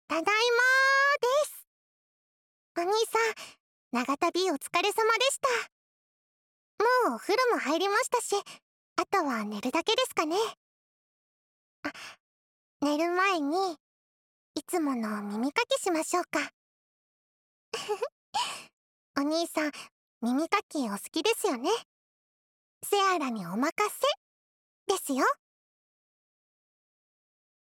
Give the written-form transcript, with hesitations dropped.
ただいまーです。お兄さん、長旅お疲れ様でした。もうお風呂も入りましたし、あとは寝るだけですかね。あ、寝る前に、いつもの耳かきしましょうか。お兄さん、耳かきお好きですよね。セアラにお任せですよ。